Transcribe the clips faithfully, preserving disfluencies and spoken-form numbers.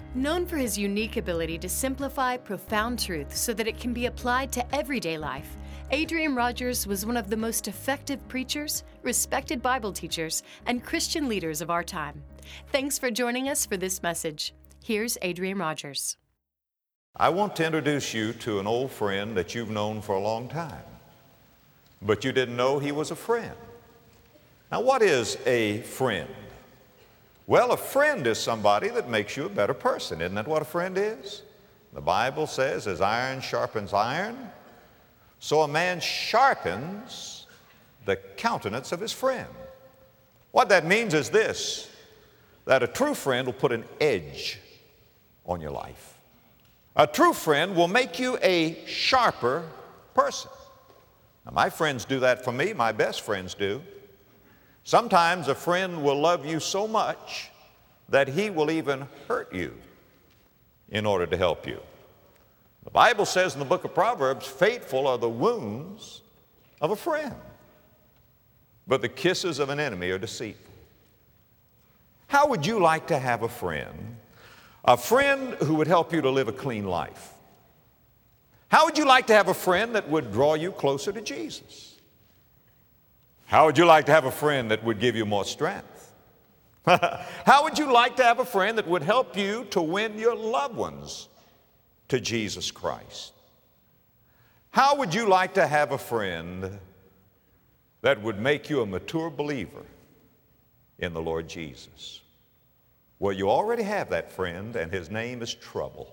Known for his unique ability to simplify profound truth so that it can be applied to everyday life, Adrian Rogers was one of the most effective preachers, respected Bible teachers, and Christian leaders of our time. Thanks for joining us for this message. Here's Adrian Rogers. I want to introduce you to an old friend that you've known for a long time, but you didn't know he was a friend. Now, what is a friend? Well, a friend is somebody that makes you a better person. Isn't that what a friend is? The Bible says, as iron sharpens iron, so a man sharpens the countenance of his friend. What that means is this, that a true friend will put an edge on your life. A true friend will make you a sharper person. Now, my friends do that for me. My best friends do. Sometimes a friend will love you so much that he will even hurt you in order to help you. The Bible says in the book of Proverbs, faithful are the wounds of a friend, but the kisses of an enemy are deceitful. How would you like to have a friend? A friend who would help you to live a clean life. How would you like to have a friend that would draw you closer to Jesus? How would you like to have a friend that would give you more strength? How would you like to have a friend that would help you to win your loved ones to Jesus Christ? How would you like to have a friend that would make you a mature believer in the Lord Jesus? Well, you already have that friend, and his name is Trouble.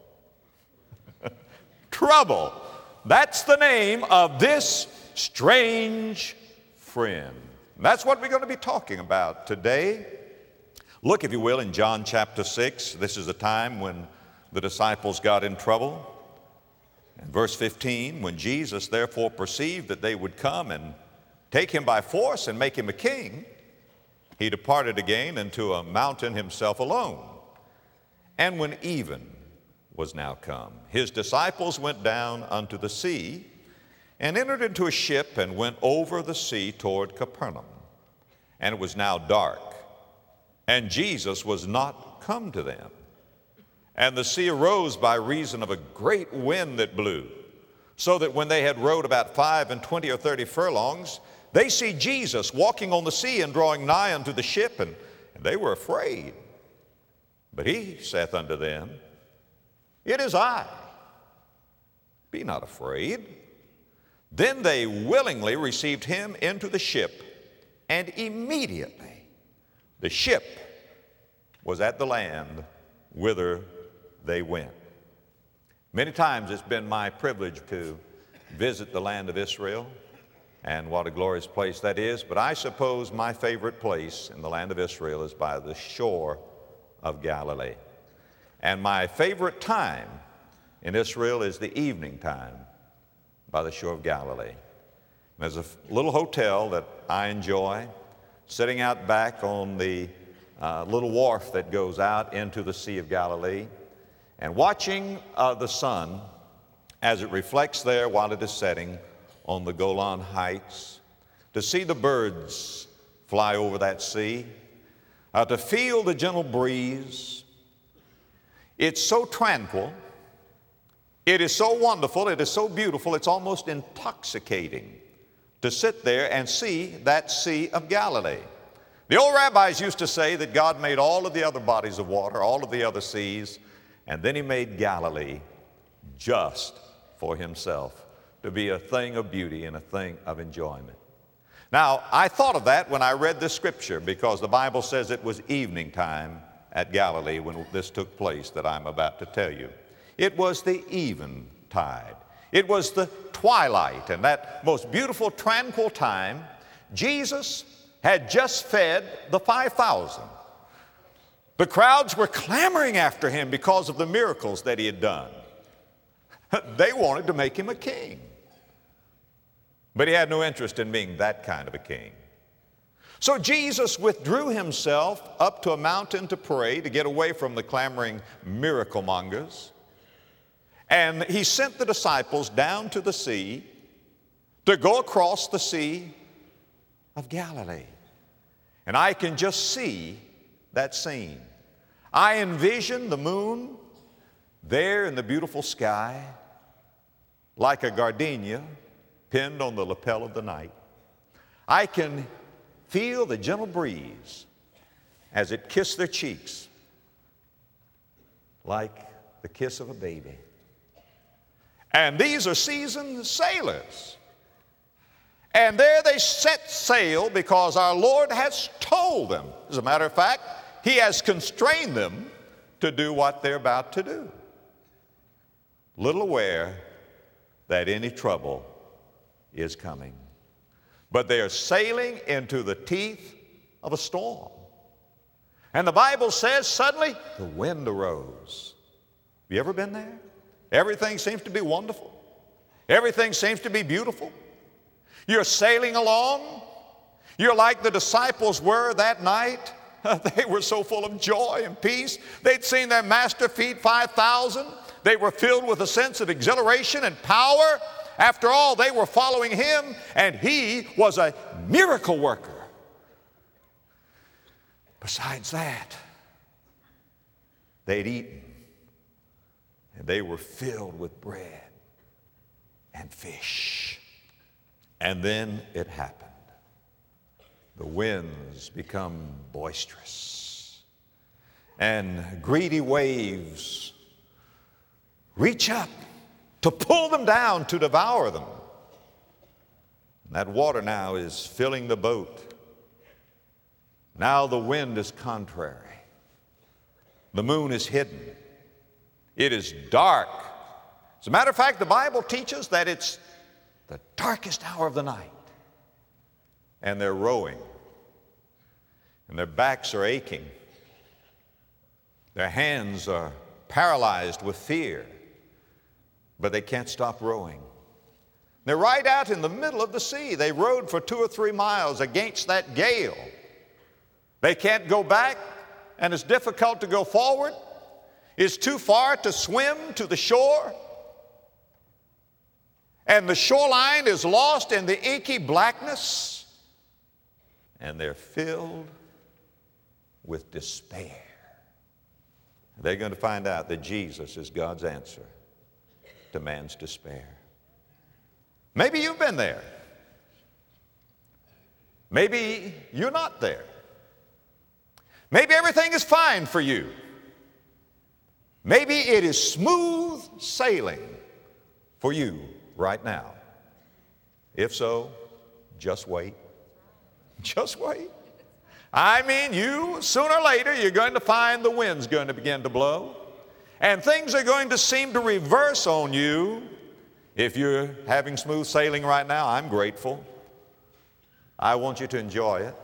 Trouble. That's the name of this strange friend. And that's what we're going to be talking about today. Look, if you will, in John chapter six. This is a time when the disciples got in trouble. In verse fifteen, when Jesus therefore perceived that they would come and take him by force and make him a king, he departed again into a mountain himself alone. And when even was now come, his disciples went down unto the sea, and entered into a ship and went over the sea toward Capernaum. And it was now dark, and Jesus was not come to them. And the sea arose by reason of a great wind that blew, so that when they had rowed about five and twenty or thirty furlongs, they see Jesus walking on the sea and drawing nigh unto the ship, and, and they were afraid. But he saith unto them, It is I. Be not afraid. Then they willingly received him into the ship, and immediately the ship was at the land whither they went. Many times it's been my privilege to visit the land of Israel, and what a glorious place that is. But I suppose my favorite place in the land of Israel is by the shore of Galilee. And my favorite time in Israel is the evening time by the shore of Galilee. There's a little hotel that I enjoy, sitting out back on the uh, little wharf that goes out into the Sea of Galilee, and watching uh, the sun as it reflects there while it is setting on the Golan Heights, to see the birds fly over that sea, uh, to feel the gentle breeze. It's so tranquil. It is so wonderful, it is so beautiful, it's almost intoxicating to sit there and see that Sea of Galilee. The old rabbis used to say that God made all of the other bodies of water, all of the other seas, and then he made Galilee just for himself, to be a thing of beauty and a thing of enjoyment. Now, I thought of that when I read this scripture, because the Bible says it was evening time at Galilee when this took place that I'm about to tell you. It was the eventide. It was the twilight, and that most beautiful, tranquil time. Jesus had just fed the five thousand. The crowds were clamoring after him because of the miracles that he had done. They wanted to make him a king. But he had no interest in being that kind of a king. So Jesus withdrew himself up to a mountain to pray, to get away from the clamoring miracle mongers. And he sent the disciples down to the sea to go across the Sea of Galilee. And I can just see that scene. I envision the moon there in the beautiful sky, like a gardenia pinned on the lapel of the night, I can feel the gentle breeze as it kissed their cheeks like the kiss of a baby. And these are seasoned sailors. And there they set sail because our Lord has told them. As a matter of fact, He has constrained them to do what they're about to do. Little aware that any trouble is coming. But they are sailing into the teeth of a storm. And the Bible says suddenly the wind arose. Have you ever been there? Everything seems to be wonderful. Everything seems to be beautiful. You're sailing along. You're like the disciples were that night. They were so full of joy and peace. They'd seen their master feed five thousand. They were filled with a sense of exhilaration and power. After all, they were following Him, and He was a miracle worker. Besides that, they'd eaten, and they were filled with bread and fish. And then it happened. The winds become boisterous, and greedy waves reach up to pull them down, to devour them. And that water now is filling the boat. Now the wind is contrary. The moon is hidden. It is dark. As a matter of fact, the Bible teaches that it's the darkest hour of the night. And they're rowing. And their backs are aching. Their hands are paralyzed with fear. But they can't stop rowing. They're right out in the middle of the sea. They rowed for two or three miles against that gale. They can't go back, and it's difficult to go forward. It's too far to swim to the shore. And the shoreline is lost in the inky blackness. And they're filled with despair. They're going to find out that Jesus is God's answer to man's despair. Maybe you've been there. Maybe you're not there. Maybe everything is fine for you. Maybe it is smooth sailing for you right now. If so, just wait. Just wait. I mean, you, sooner or later, you're going to find the wind's going to begin to blow. And things are going to seem to reverse on you. If you're having smooth sailing right now, I'm grateful. I want you to enjoy it.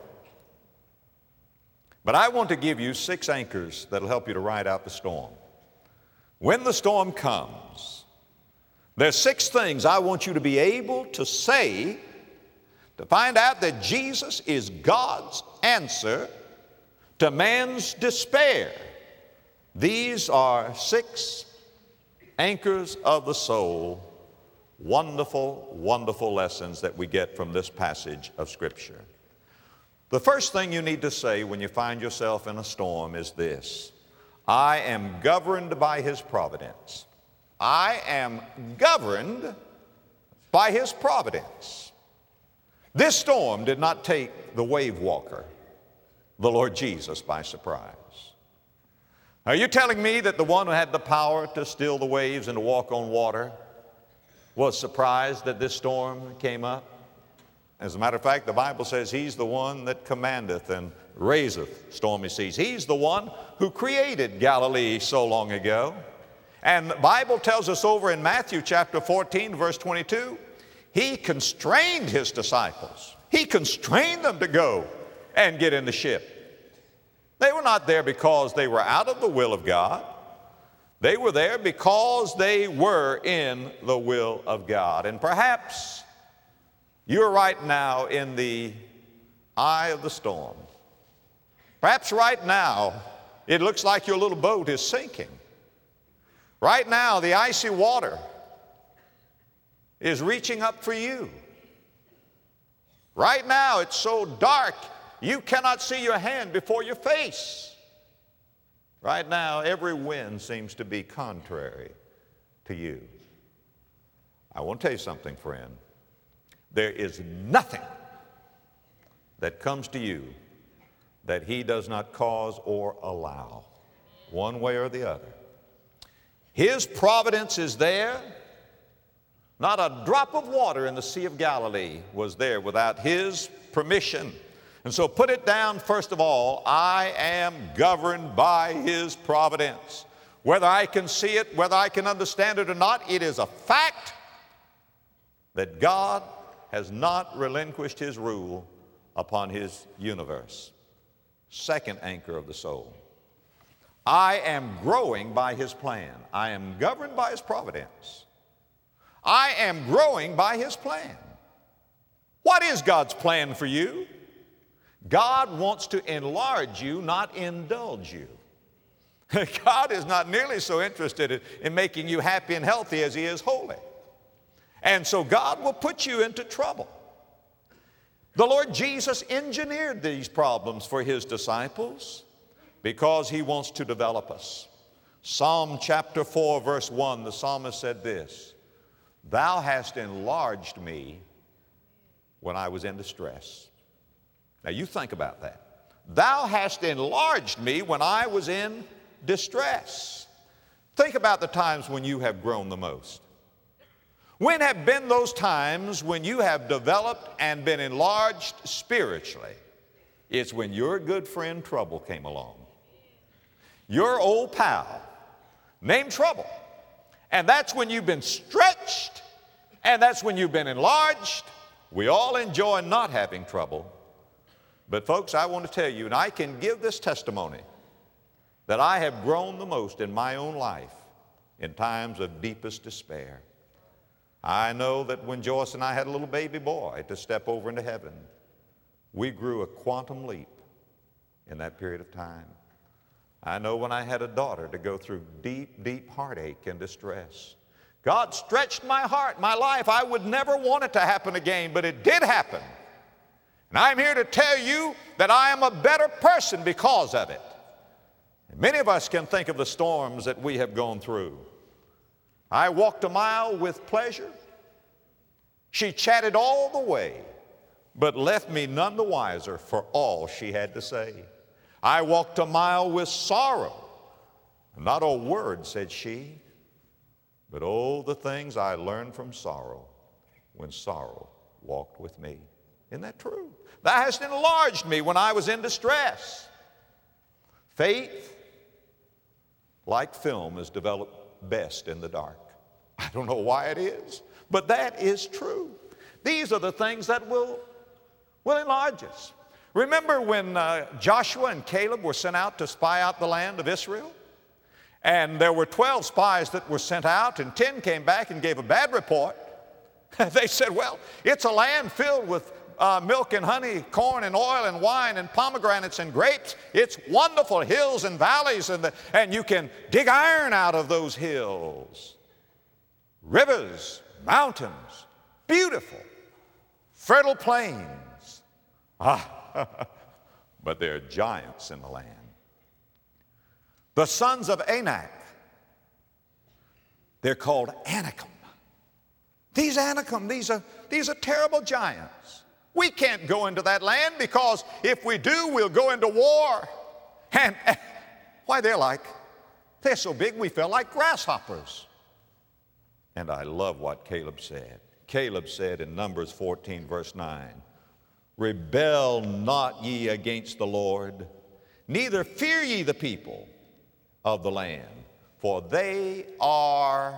But I want to give you six anchors that'll help you to ride out the storm. When the storm comes, there's six things I want you to be able to say to find out that Jesus is God's answer to man's despair. These are six anchors of the soul, wonderful, wonderful lessons that we get from this passage of Scripture. The first thing you need to say when you find yourself in a storm is this: I am governed by His providence. I am governed by His providence. This storm did not take the wave walker, the Lord Jesus, by surprise. Are you telling me that the one who had the power to still the waves and to walk on water was surprised that this storm came up? As a matter of fact, the Bible says He's the one that commandeth and raiseth stormy seas. He's the one who created Galilee so long ago. And the Bible tells us over in Matthew chapter fourteen, verse twenty-two, He constrained His disciples. He constrained them to go and get in the ship. They were not there because they were out of the will of God. They were there because they were in the will of God. And perhaps you're right now in the eye of the storm. Perhaps right now it looks like your little boat is sinking. Right now the icy water is reaching up for you. Right now it's so dark you cannot see your hand before your face. Right now, every wind seems to be contrary to you. I want to tell you something, friend. There is nothing that comes to you that he does not cause or allow, one way or the other. His providence is there. Not a drop of water in the Sea of Galilee was there without his permission. And so put it down, first of all, I am governed by his providence. Whether I can see it, whether I can understand it or not, it is a fact that God has not relinquished his rule upon his universe. Second anchor of the soul. I am growing by his plan. I am governed by his providence. I am growing by his plan. What is God's plan for you? God wants to enlarge you, not indulge you. God is not nearly so interested in, in making you happy and healthy as he is holy. And so God will put you into trouble. The Lord Jesus engineered these problems for his disciples because he wants to develop us. Psalm chapter four, verse one, the psalmist said this, "Thou hast enlarged me when I was in distress." Now you think about that. Thou hast enlarged me when I was in distress. Think about the times when you have grown the most. When have been those times when you have developed and been enlarged spiritually? It's when your good friend Trouble came along. Your old pal named Trouble. And that's when you've been stretched, and that's when you've been enlarged. We all enjoy not having trouble. But folks, I want to tell you, and I can give this testimony, that I have grown the most in my own life in times of deepest despair. I know that when Joyce and I had a little baby boy to step over into heaven, we grew a quantum leap in that period of time. I know when I had a daughter to go through deep, deep heartache and distress. God stretched my heart, my life. I would never want it to happen again, but it did happen. And I'm here to tell you that I am a better person because of it. And many of us can think of the storms that we have gone through. I walked a mile with pleasure. She chatted all the way, but left me none the wiser for all she had to say. I walked a mile with sorrow. Not a word said she, but oh, the things I learned from sorrow when sorrow walked with me. Isn't that true? Thou hast enlarged me when I was in distress. Faith, like film, is developed best in the dark. I don't know why it is, but that is true. These are the things that will, will enlarge us. Remember when uh, Joshua and Caleb were sent out to spy out the land of Israel? And there were twelve spies that were sent out, and ten came back and gave a bad report. They said, well, it's a land filled with uh, milk and honey, corn and oil and wine and pomegranates and grapes. It's wonderful, hills and valleys, and, the, and you can dig iron out of those hills. Rivers, mountains, beautiful, fertile plains. Ah, but there are giants in the land. The sons of Anak, they're called Anakim. These Anakim, these are, these are terrible giants. We can't go into that land because if we do, we'll go into war. And, and why, they're like, they're so big we feel like grasshoppers. And I love what Caleb said. Caleb said in Numbers fourteen, verse nine, "Rebel not ye against the Lord, neither fear ye the people of the land, for they are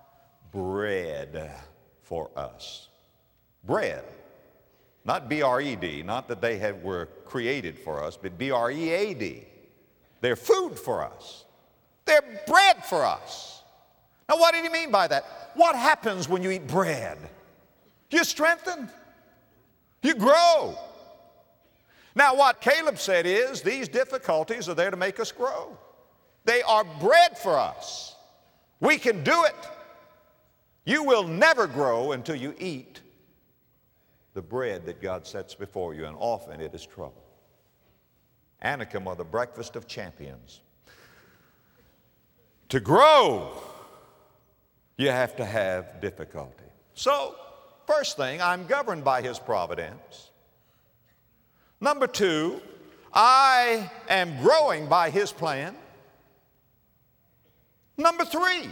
bread for us." Bread. Not B R E D, not that they have, were created for us, but B R E A D. They're food for us. They're bread for us. Now, what did he mean by that? What happens when you eat bread? You strengthen. You grow. Now, what Caleb said is these difficulties are there to make us grow. They are bread for us. We can do it. You will never grow until you eat the bread that God sets before you, and often it is trouble. Anakim are the breakfast of champions. To grow, you have to have difficulty. So, first thing, I'm governed by His providence. Number two, I am growing by His plan. Number three,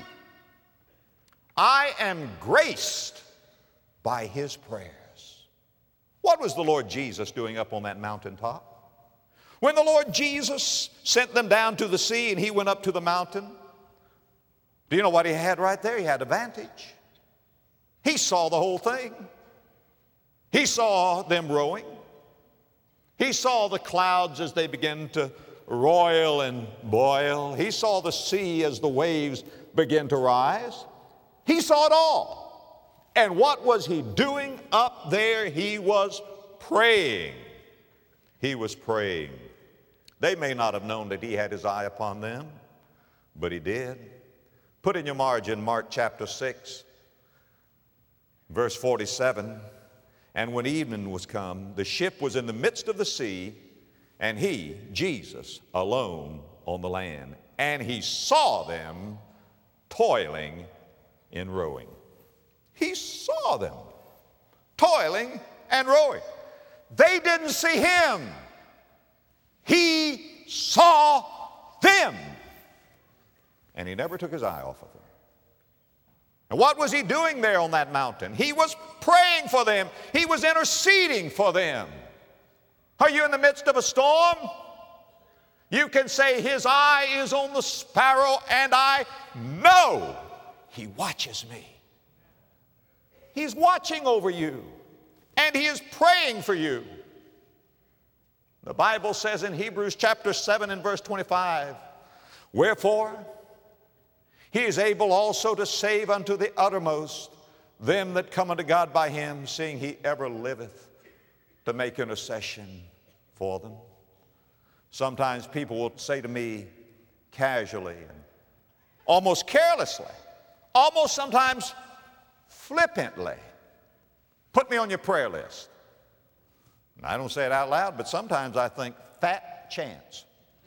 I am graced by His prayers. What was the Lord Jesus doing up on that mountaintop? When the Lord Jesus sent them down to the sea and He went up to the mountain, do you know what He had right there? He had a vantage. He saw the whole thing. He saw them rowing. He saw the clouds as they began to roil and boil. He saw the sea as the waves began to rise. He saw it all. And what was He doing up there? He was praying. He was praying. They may not have known that He had His eye upon them, but He did. Put in your margin Mark chapter six, verse forty-seven. And when evening was come, the ship was in the midst of the sea, and He, Jesus, alone on the land. And He saw them toiling in rowing. He saw them toiling and rowing. They didn't see Him. He saw them. And He never took His eye off of them. And what was He doing there on that mountain? He was praying for them. He was interceding for them. Are you in the midst of a storm? You can say, His eye is on the sparrow, and I know He watches me. He's watching over you, and He is praying for you. The Bible says in Hebrews chapter seven and verse twenty-five, wherefore He is able also to save unto the uttermost them that come unto God by Him, seeing He ever liveth to make intercession for them. Sometimes people will say to me casually and almost carelessly, almost sometimes flippantly, put me on your prayer list. And I don't say it out loud, but sometimes I think, fat chance.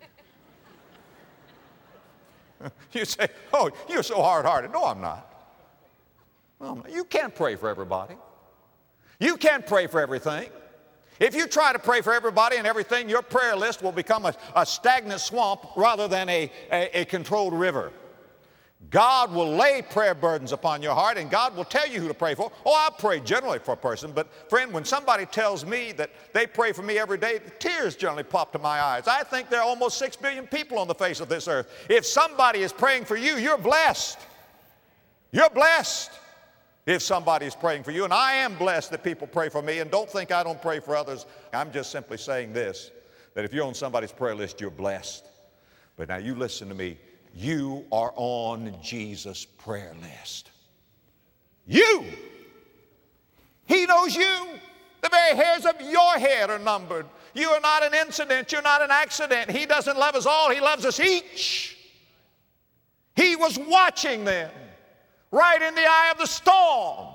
You say, oh, you're so hard-hearted. No, I'm not. No, I'm not. You can't pray for everybody. You can't pray for everything. If you try to pray for everybody and everything, your prayer list will become a, a stagnant swamp rather than a, a, a controlled river. God will lay prayer burdens upon your heart, and God will tell you who to pray for. Oh, I pray generally for a person, but friend, when somebody tells me that they pray for me every day, tears generally pop to my eyes. I think there are almost six billion people on the face of this earth. If somebody is praying for you, you're blessed. You're blessed if somebody is praying for you, and I am blessed that people pray for me, and don't think I don't pray for others. I'm just simply saying this, that if you're on somebody's prayer list, you're blessed. But now you listen to me. You are on Jesus' prayer list. You. He knows you. The very hairs of your head are numbered. You are not an incident. You're not an accident. He doesn't love us all. He loves us each. He was watching them right in the eye of the storm.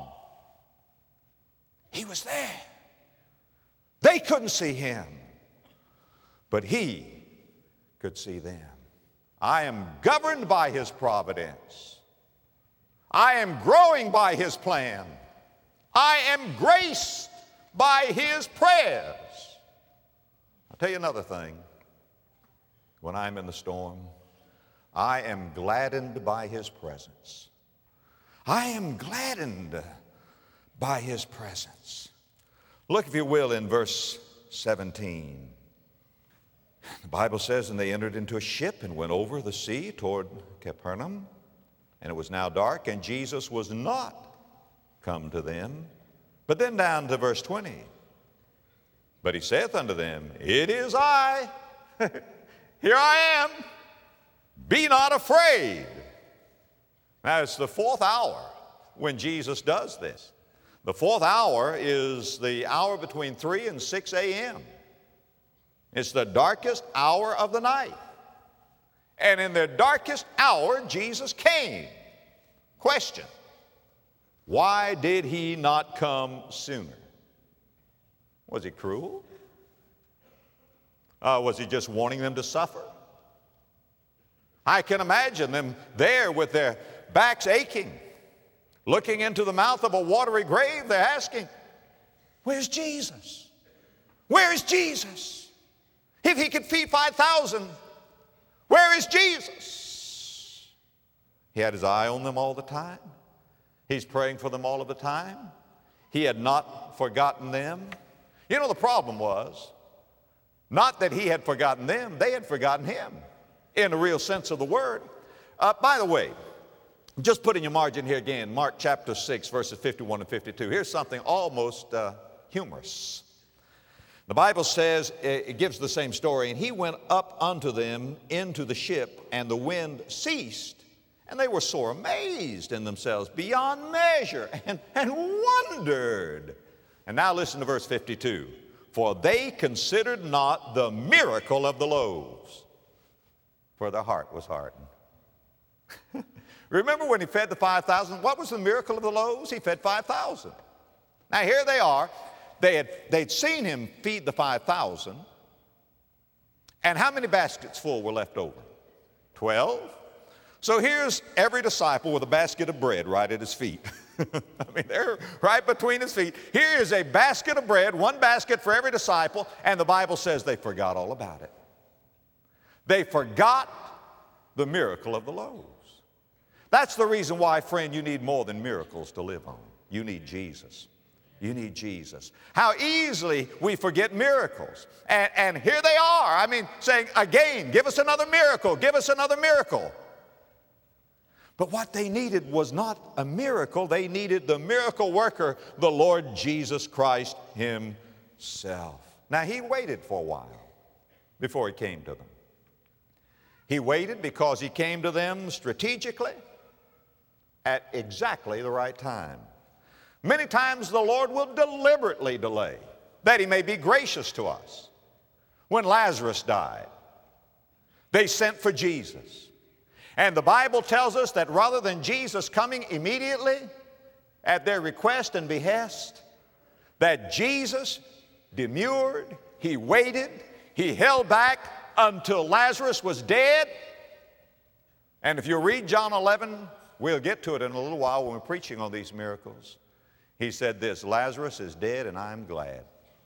He was there. They couldn't see Him, but He could see them. I am governed by His providence. I am growing by His plan. I am graced by His prayers. I'll tell you another thing. When I'm in the storm, I am gladdened by His presence. I am gladdened by His presence. Look, if you will, in verse seventeen. The Bible says, and they entered into a ship and went over the sea toward Capernaum. And it was now dark, and Jesus was not come to them. But then down to verse twenty. But He saith unto them, it is I. Here I am. Be not afraid. Now it's the fourth hour when Jesus does this. The fourth hour is the hour between three and six a.m. It's the darkest hour of the night. And in the darkest hour, Jesus came. Question: why did He not come sooner? Was He cruel? Uh, was He just wanting them to suffer? I can imagine them there with their backs aching, looking into the mouth of a watery grave. They're asking, where's Jesus? Where is Jesus? If he could feed five thousand, where is Jesus? He had his eye on them all the time. He's praying for them all of the time. He had not forgotten them. You know, the problem was not that he had forgotten them, they had forgotten him in the real sense of the word. Uh, by the way, just put in your margin here again, Mark chapter six, verses fifty-one and fifty-two. Here's something almost uh, humorous. The Bible says, it gives the same story, and he went up unto them into the ship, and the wind ceased, and they were sore amazed in themselves beyond measure, and, and wondered. And now listen to verse fifty-two. For they considered not the miracle of the loaves, for their heart was hardened. Remember when he fed the five thousand? What was the miracle of the loaves? He fed five thousand. Now here they are. They had, they'd seen him feed the five thousand. And how many baskets full were left over? Twelve. So here's every disciple with a basket of bread right at his feet. I mean, they're right between his feet. Here is a basket of bread, one basket for every disciple, and the Bible says they forgot all about it. They forgot the miracle of the loaves. That's the reason why, friend, you need more than miracles to live on. You need Jesus. You need Jesus. How easily we forget miracles. And, and here they are, I mean, saying, again, give us another miracle, give us another miracle. But what they needed was not a miracle. They needed the miracle worker, the Lord Jesus Christ himself. Now, he waited for a while before he came to them. He waited because he came to them strategically at exactly the right time. Many times the Lord will deliberately delay that he may be gracious to us. When Lazarus died, they sent for Jesus. And the Bible tells us that rather than Jesus coming immediately at their request and behest, that Jesus demurred, he waited, he held back until Lazarus was dead. And if you read John eleven, we'll get to it in a little while when we're preaching on these miracles. He said this, Lazarus is dead and I'm glad.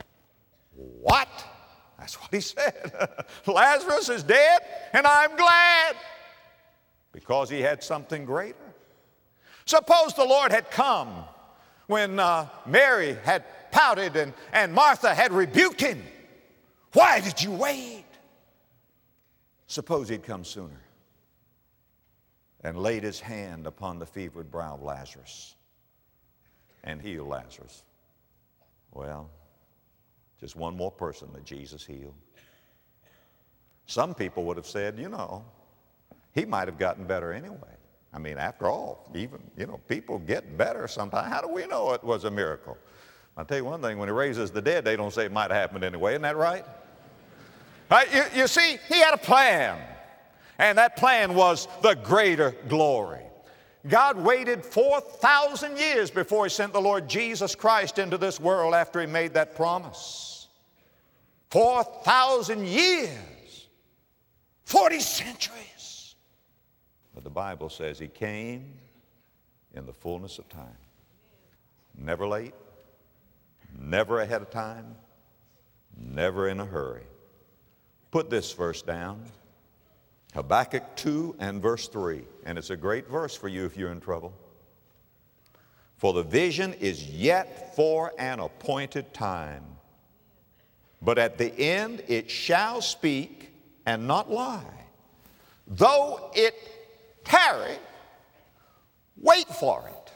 What? That's what he said. Lazarus is dead and I'm glad. Because he had something greater. Suppose the Lord had come when uh, Mary had pouted and, and Martha had rebuked him. Why did you wait? Suppose he'd come sooner and laid his hand upon the fevered brow of Lazarus and healed Lazarus. Well, just one more person that Jesus healed. Some people would have said, you know, he might have gotten better anyway. I mean, after all, even, you know, people get better sometimes. How do we know it was a miracle? I'll tell you one thing, when he raises the dead, they don't say it might have happened anyway. Isn't that right? Right? You, you see, he had a plan. And that plan was the greater glory. God waited four thousand years before he sent the Lord Jesus Christ into this world after he made that promise. four thousand years. forty centuries. But the Bible says he came in the fullness of time. Never late, never ahead of time, never in a hurry. Put this verse down. Habakkuk two and verse three. And it's a great verse for you if you're in trouble. For the vision is yet for an appointed time, but at the end it shall speak and not lie. Though it tarry, wait for it.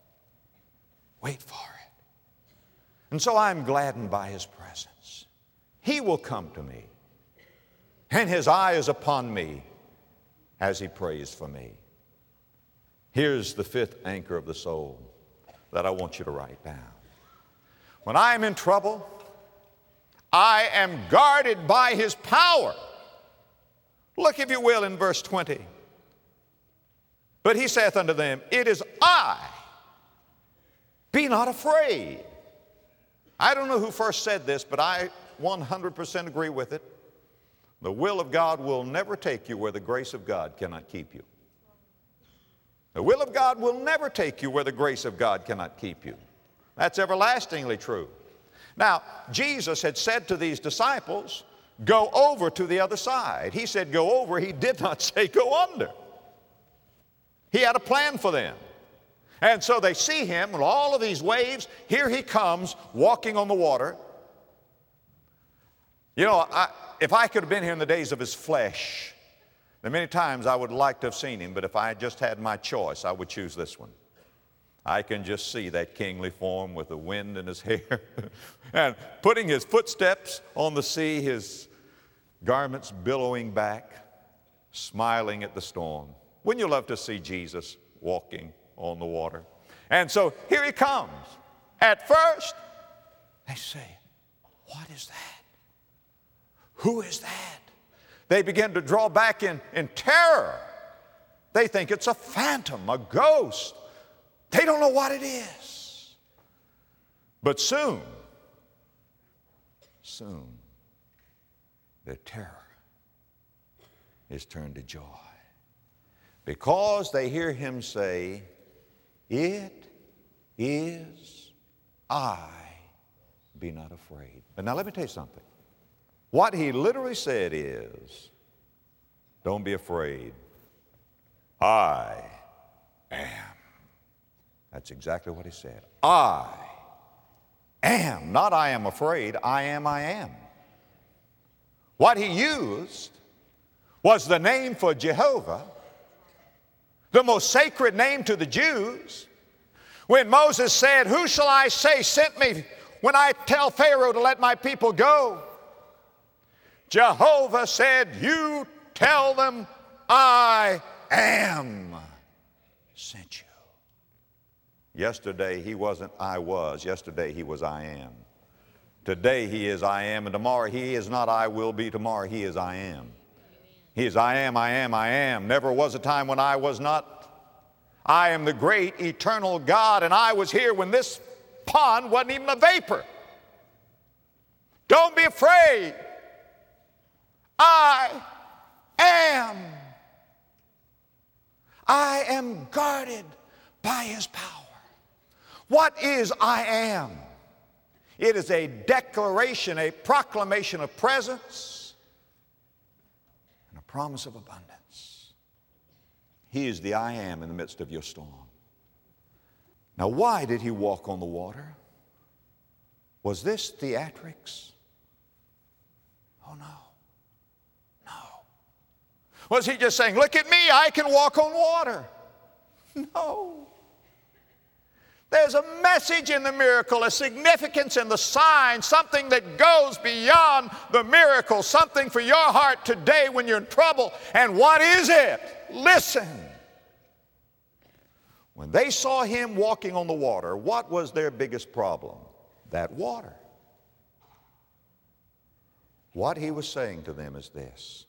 Wait for it. And so I'm gladdened by his presence. He will come to me, and his eye is upon me as he prays for me. Here's the fifth anchor of the soul that I want you to write down. When I am in trouble, I am guarded by his power. Look, if you will, in verse twenty. But he saith unto them, it is I. Be not afraid. I don't know who first said this, but I one hundred percent agree with it. The will of God will never take you where the grace of God cannot keep you. The will of God will never take you where the grace of God cannot keep you. That's everlastingly true. Now, Jesus had said to these disciples, go over to the other side. He said go over. He did not say go under. He had a plan for them. And so they see him with all of these waves. Here he comes walking on the water. You know, I, if I could have been here in the days of his flesh, then many times I would like to have seen him, but if I just had my choice, I would choose this one. I can just see that kingly form with the wind in his hair and putting his footsteps on the sea, his garments billowing back, smiling at the storm. Wouldn't you love to see Jesus walking on the water? And so here he comes. At first, they say, what is that? Who is that? They begin to draw back in, in terror. They think it's a phantom, a ghost. They don't know what it is. But soon, soon, their terror is turned to joy, because they hear him say, it is I, be not afraid. But now let me tell you something. What he literally said is, don't be afraid. I am. That's exactly what he said. I am. Not I am afraid. I am, I am. What he used was the name for Jehovah, the most sacred name to the Jews. When Moses said, who shall I say sent me when I tell Pharaoh to let my people go? Jehovah said, you tell them I am sent you. Yesterday he wasn't I was. Yesterday he was I am. Today he is I am, and tomorrow he is not I will be. Tomorrow he is I am. He is I am, I am, I am. Never was a time when I was not. I am the great eternal God, and I was here when this pond wasn't even a vapor. Don't be afraid. I am. I am guarded by his power. What is I am? It is a declaration, a proclamation of presence, and a promise of abundance. He is the I am in the midst of your storm. Now, why did he walk on the water? Was this theatrics? Oh, no. No. Was he just saying, look at me, I can walk on water? No. There's a message in the miracle, a significance in the sign, something that goes beyond the miracle, something for your heart today when you're in trouble. And what is it? Listen. When they saw him walking on the water, what was their biggest problem? That water. What he was saying to them is this: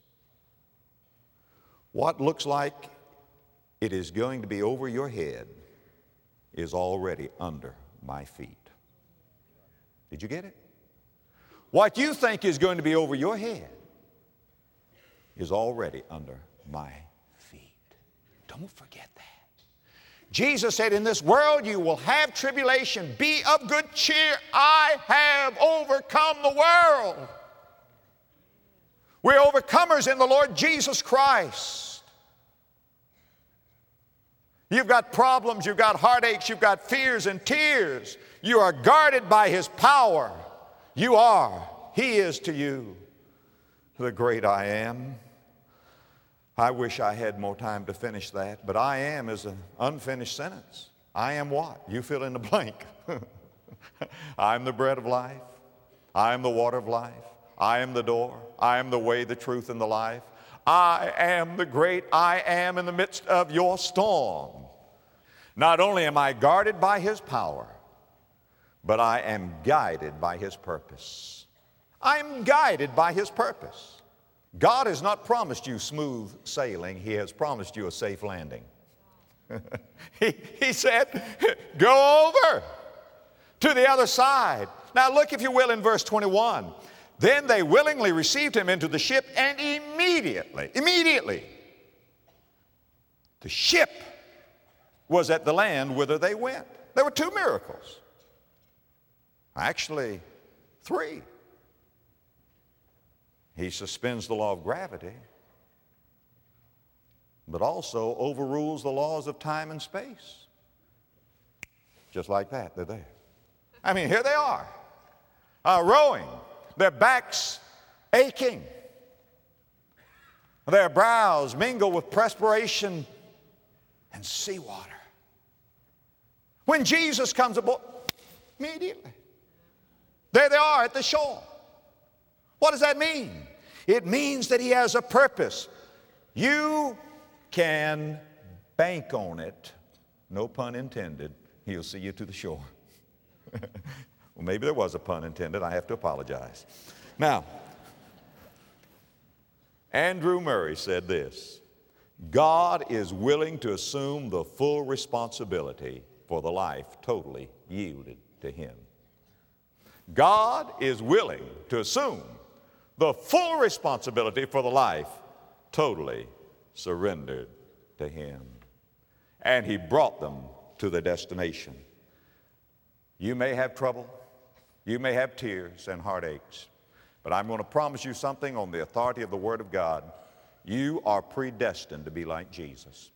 what looks like it is going to be over your head is already under my feet. Did you get it? What you think is going to be over your head is already under my feet. Don't forget that. Jesus said, in this world you will have tribulation. Be of good cheer. I have overcome the world. We're overcomers in the Lord Jesus Christ. You've got problems, you've got heartaches, you've got fears and tears. You are guarded by his power. You are. He is to you the great I am. I wish I had more time to finish that, but I am is an unfinished sentence. I am what? You fill in the blank. I'm the bread of life. I am the water of life. I am the door. I am the way, the truth, and the life. I am the great I am in the midst of your storm. Not only am I guarded by his power, but I am guided by his purpose. I'm guided by his purpose. God has not promised you smooth sailing. He has promised you a safe landing. he, he said, go over to the other side. Now look, if you will, in verse twenty-one. Then they willingly received him into the ship, and immediately, immediately, the ship was at the land whither they went. There were two miracles. Actually, three. He suspends the law of gravity, but also overrules the laws of time and space. Just like that, they're there. I mean, here they are, uh, rowing, their backs aching, their brows mingle with perspiration and seawater. When Jesus comes aboard, immediately, there they are at the shore. What does that mean? It means that he has a purpose. You can bank on it, no pun intended. He'll see you to the shore. Well, maybe there was a pun intended. I have to apologize. Now, Andrew Murray said this: God is willing to assume the full responsibility for the life totally yielded to him. God is willing to assume the full responsibility for the life totally surrendered to him. And he brought them to their destination. You may have trouble, you may have tears and heartaches, but I'm going to promise you something on the authority of the Word of God. You are predestined to be like Jesus.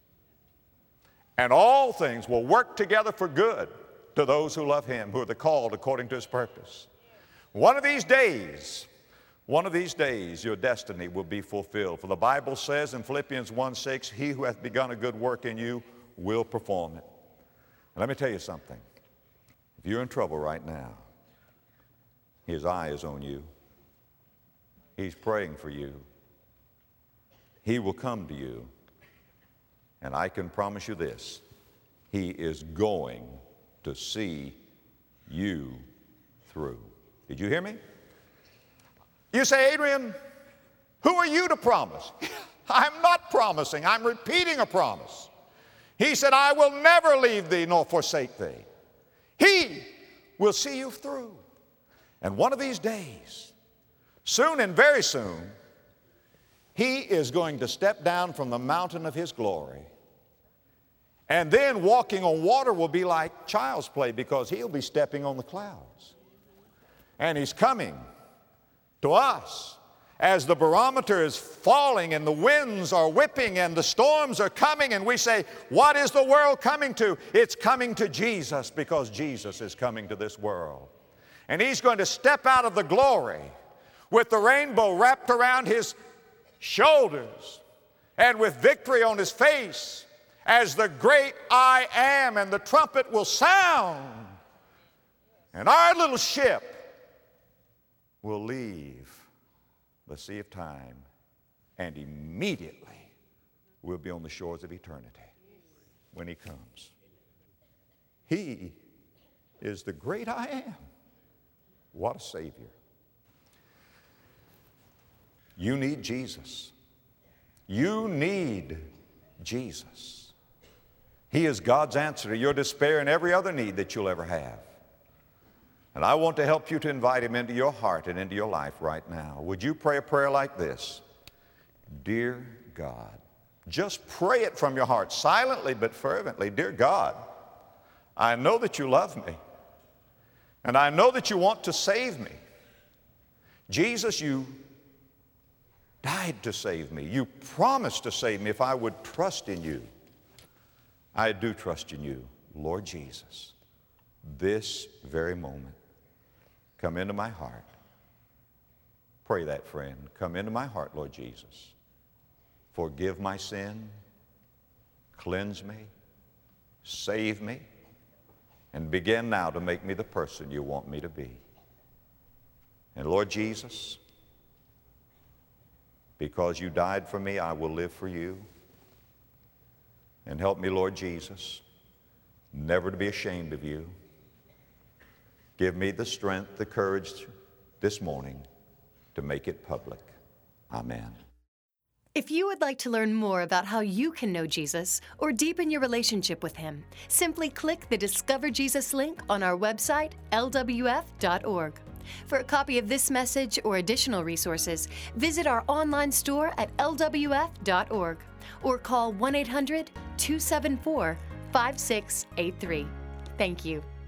And all things will work together for good to those who love him, who are the called according to his purpose. One of these days, one of these days, your destiny will be fulfilled. For the Bible says in Philippians one six, he who hath begun a good work in you will perform it. And let me tell you something. If you're in trouble right now, his eye is on you. He's praying for you. He will come to you. And I can promise you this: he is going to see you through. Did you hear me? You say, Adrian, who are you to promise? I'm not promising. I'm repeating a promise. He said, I will never leave thee nor forsake thee. He will see you through. And one of these days, soon and very soon, he is going to step down from the mountain of his glory. And then walking on water will be like child's play, because he'll be stepping on the clouds. And he's coming to us as the barometer is falling and the winds are whipping and the storms are coming, and we say, what is the world coming to? It's coming to Jesus, because Jesus is coming to this world. And he's going to step out of the glory with the rainbow wrapped around his shoulders and with victory on his face as the great I am, and the trumpet will sound, and our little ship will leave the sea of time, and immediately we'll be on the shores of eternity when he comes. He is the great I am. What a Savior. You need Jesus. You need Jesus. He is God's answer to your despair and every other need that you'll ever have. And I want to help you to invite him into your heart and into your life right now. Would you pray a prayer like this? Dear God, just pray it from your heart, silently but fervently. Dear God, I know that you love me, and I know that you want to save me. Jesus, you died to save me. You promised to save me if I would trust in you. I do trust in you, Lord Jesus. This very moment, come into my heart. Pray that, friend. Come into my heart, Lord Jesus. Forgive my sin, cleanse me, save me, and begin now to make me the person you want me to be. And Lord Jesus, because you died for me, I will live for you. And help me, Lord Jesus, never to be ashamed of you. Give me the strength, the courage this morning to make it public. Amen. If you would like to learn more about how you can know Jesus or deepen your relationship with him, simply click the Discover Jesus link on our website, L W F dot org. For a copy of this message or additional resources, visit our online store at L W F dot org or call one eight hundred, two seven four, five six eight three. Thank you.